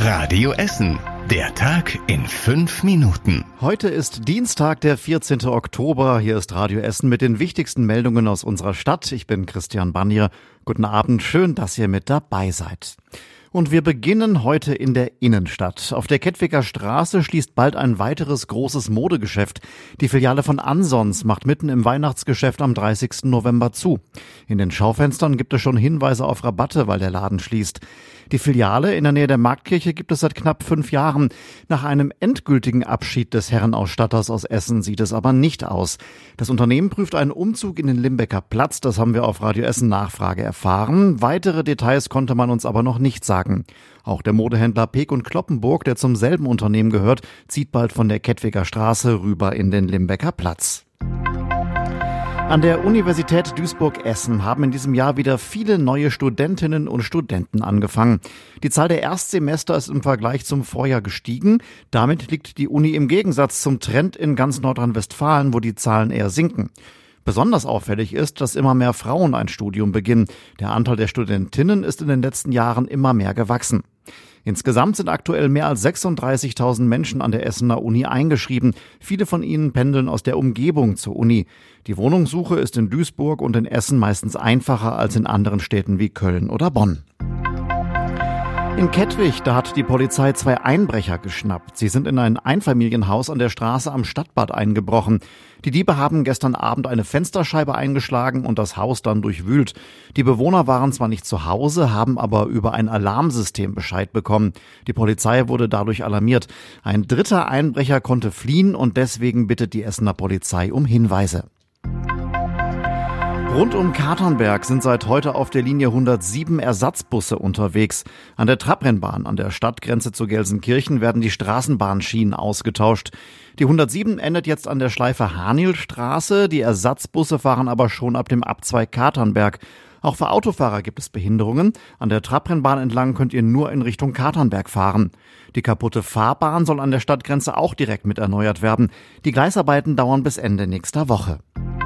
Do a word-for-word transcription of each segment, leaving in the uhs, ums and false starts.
Radio Essen. Der Tag in fünf Minuten. Heute ist Dienstag, der vierzehnten Oktober. Hier ist Radio Essen mit den wichtigsten Meldungen aus unserer Stadt. Ich bin Christian Bannier. Guten Abend, schön, dass ihr mit dabei seid. Und wir beginnen heute in der Innenstadt. Auf der Kettwiger Straße schließt bald ein weiteres großes Modegeschäft. Die Filiale von Ansons macht mitten im Weihnachtsgeschäft am dreißigsten November zu. In den Schaufenstern gibt es schon Hinweise auf Rabatte, weil der Laden schließt. Die Filiale in der Nähe der Marktkirche gibt es seit knapp fünf Jahren. Nach einem endgültigen Abschied des Herrenausstatters aus Essen sieht es aber nicht aus. Das Unternehmen prüft einen Umzug in den Limbecker Platz. Das haben wir auf Radio Essen Nachfrage erfahren. Weitere Details konnte man uns aber noch nicht sagen. Auch der Modehändler Peek und Kloppenburg, der zum selben Unternehmen gehört, zieht bald von der Kettwiger Straße rüber in den Limbecker Platz. An der Universität Duisburg-Essen haben in diesem Jahr wieder viele neue Studentinnen und Studenten angefangen. Die Zahl der Erstsemester ist im Vergleich zum Vorjahr gestiegen. Damit liegt die Uni im Gegensatz zum Trend in ganz Nordrhein-Westfalen, wo die Zahlen eher sinken. Besonders auffällig ist, dass immer mehr Frauen ein Studium beginnen. Der Anteil der Studentinnen ist in den letzten Jahren immer mehr gewachsen. Insgesamt sind aktuell mehr als sechsunddreißigtausend Menschen an der Essener Uni eingeschrieben. Viele von ihnen pendeln aus der Umgebung zur Uni. Die Wohnungssuche ist in Duisburg und in Essen meistens einfacher als in anderen Städten wie Köln oder Bonn. In Kettwig, da hat die Polizei zwei Einbrecher geschnappt. Sie sind in ein Einfamilienhaus an der Straße am Stadtbad eingebrochen. Die Diebe haben gestern Abend eine Fensterscheibe eingeschlagen und das Haus dann durchwühlt. Die Bewohner waren zwar nicht zu Hause, haben aber über ein Alarmsystem Bescheid bekommen. Die Polizei wurde dadurch alarmiert. Ein dritter Einbrecher konnte fliehen und deswegen bittet die Essener Polizei um Hinweise. Rund um Katernberg sind seit heute auf der Linie hundertsieben Ersatzbusse unterwegs. An der Trabrennbahn an der Stadtgrenze zu Gelsenkirchen werden die Straßenbahnschienen ausgetauscht. Die hundertsieben endet jetzt an der Schleife Hanilstraße. Die Ersatzbusse fahren aber schon ab dem Abzweig Katernberg. Auch für Autofahrer gibt es Behinderungen. An der Trabrennbahn entlang könnt ihr nur in Richtung Katernberg fahren. Die kaputte Fahrbahn soll an der Stadtgrenze auch direkt mit erneuert werden. Die Gleisarbeiten dauern bis Ende nächster Woche.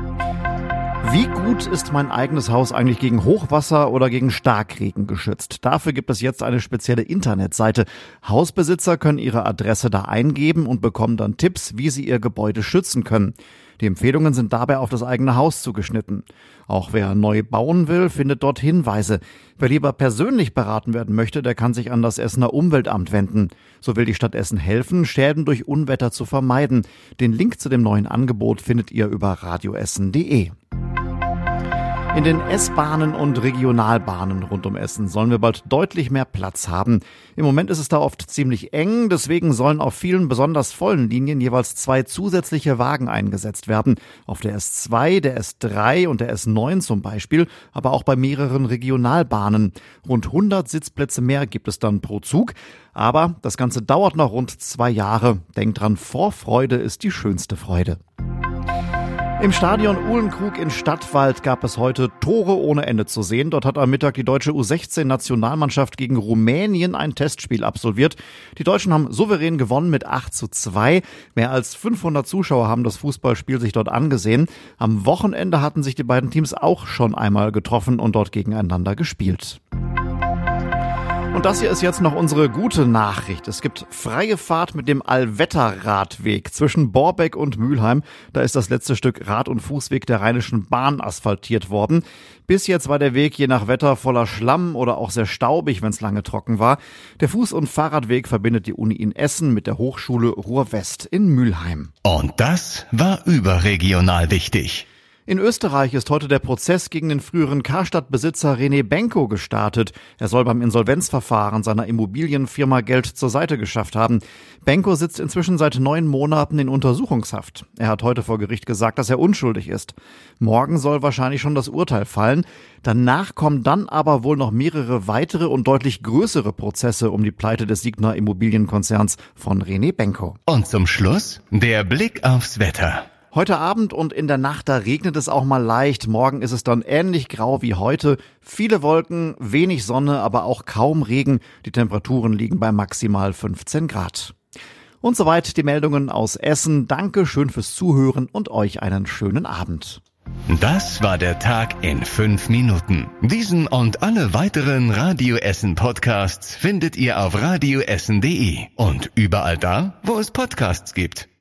Wie gut ist mein eigenes Haus eigentlich gegen Hochwasser oder gegen Starkregen geschützt? Dafür gibt es jetzt eine spezielle Internetseite. Hausbesitzer können ihre Adresse da eingeben und bekommen dann Tipps, wie sie ihr Gebäude schützen können. Die Empfehlungen sind dabei auf das eigene Haus zugeschnitten. Auch wer neu bauen will, findet dort Hinweise. Wer lieber persönlich beraten werden möchte, der kann sich an das Essener Umweltamt wenden. So will die Stadt Essen helfen, Schäden durch Unwetter zu vermeiden. Den Link zu dem neuen Angebot findet ihr über radioessen punkt de. In den S-Bahnen und Regionalbahnen rund um Essen sollen wir bald deutlich mehr Platz haben. Im Moment ist es da oft ziemlich eng, deswegen sollen auf vielen besonders vollen Linien jeweils zwei zusätzliche Wagen eingesetzt werden. Auf der S zwei, der S drei und der S neun zum Beispiel, aber auch bei mehreren Regionalbahnen. Rund hundert Sitzplätze mehr gibt es dann pro Zug. Aber das Ganze dauert noch rund zwei Jahre. Denkt dran, Vorfreude ist die schönste Freude. Im Stadion Uhlenkrug in Stadtwald gab es heute Tore ohne Ende zu sehen. Dort hat am Mittag die deutsche U sechzehn Nationalmannschaft gegen Rumänien ein Testspiel absolviert. Die Deutschen haben souverän gewonnen mit acht zu zwei. Mehr als fünfhundert Zuschauer haben das Fußballspiel sich dort angesehen. Am Wochenende hatten sich die beiden Teams auch schon einmal getroffen und dort gegeneinander gespielt. Und das hier ist jetzt noch unsere gute Nachricht. Es gibt freie Fahrt mit dem Allwetterradweg zwischen Borbeck und Mülheim. Da ist das letzte Stück Rad- und Fußweg der Rheinischen Bahn asphaltiert worden. Bis jetzt war der Weg je nach Wetter voller Schlamm oder auch sehr staubig, wenn es lange trocken war. Der Fuß- und Fahrradweg verbindet die Uni in Essen mit der Hochschule Ruhr-West in Mülheim. Und das war überregional wichtig. In Österreich ist heute der Prozess gegen den früheren Karstadt-Besitzer René Benko gestartet. Er soll beim Insolvenzverfahren seiner Immobilienfirma Geld zur Seite geschafft haben. Benko sitzt inzwischen seit neun Monaten in Untersuchungshaft. Er hat heute vor Gericht gesagt, dass er unschuldig ist. Morgen soll wahrscheinlich schon das Urteil fallen. Danach kommen dann aber wohl noch mehrere weitere und deutlich größere Prozesse um die Pleite des Signa Immobilienkonzerns von René Benko. Und zum Schluss der Blick aufs Wetter. Heute Abend und in der Nacht, da regnet es auch mal leicht. Morgen ist es dann ähnlich grau wie heute. Viele Wolken, wenig Sonne, aber auch kaum Regen. Die Temperaturen liegen bei maximal fünfzehn Grad. Und soweit die Meldungen aus Essen. Danke schön fürs Zuhören und euch einen schönen Abend. Das war der Tag in fünf Minuten. Diesen und alle weiteren Radio Essen Podcasts findet ihr auf radioessen punkt de und überall da, wo es Podcasts gibt.